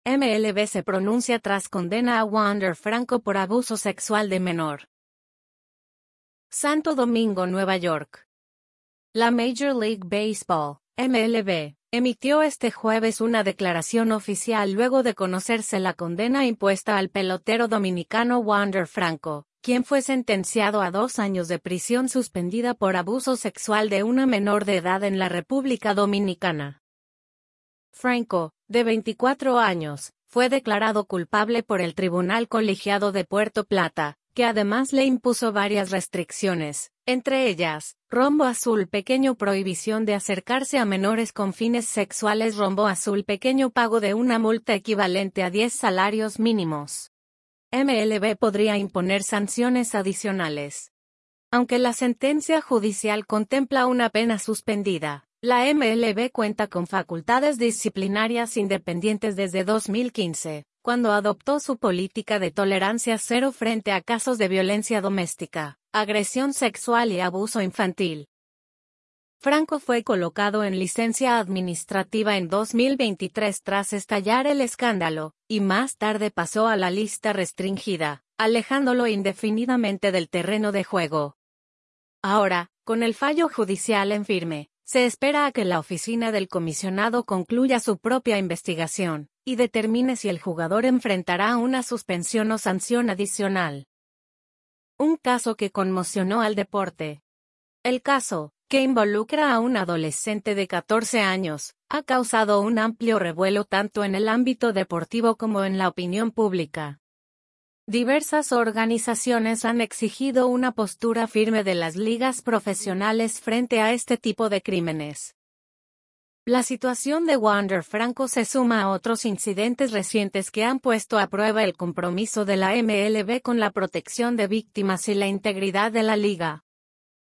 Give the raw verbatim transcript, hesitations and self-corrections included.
M L B se pronuncia tras condena a Wander Franco por abuso sexual de menor. Santo Domingo, Nueva York. La Major League Baseball, M L B, emitió este jueves una declaración oficial luego de conocerse la condena impuesta al pelotero dominicano Wander Franco, quien fue sentenciado a dos años de prisión suspendida por abuso sexual de una menor de edad en la República Dominicana. Franco, de veinticuatro años, fue declarado culpable por el Tribunal Colegiado de Puerto Plata, que además le impuso varias restricciones, entre ellas, rombo azul pequeño prohibición de acercarse a menores con fines sexuales, rombo azul pequeño pago de una multa equivalente a diez salarios mínimos. M L B podría imponer sanciones adicionales. Aunque la sentencia judicial contempla una pena suspendida, la M L B cuenta con facultades disciplinarias independientes desde dos mil quince, cuando adoptó su política de tolerancia cero frente a casos de violencia doméstica, agresión sexual y abuso infantil. Franco fue colocado en licencia administrativa en dos mil veintitrés tras estallar el escándalo, y más tarde pasó a la lista restringida, alejándolo indefinidamente del terreno de juego. Ahora, con el fallo judicial en firme, se espera a que la oficina del comisionado concluya su propia investigación, y determine si el jugador enfrentará una suspensión o sanción adicional. Un caso que conmocionó al deporte. El caso, que involucra a un adolescente de catorce años, ha causado un amplio revuelo tanto en el ámbito deportivo como en la opinión pública. Diversas organizaciones han exigido una postura firme de las ligas profesionales frente a este tipo de crímenes. La situación de Wander Franco se suma a otros incidentes recientes que han puesto a prueba el compromiso de la M L B con la protección de víctimas y la integridad de la liga.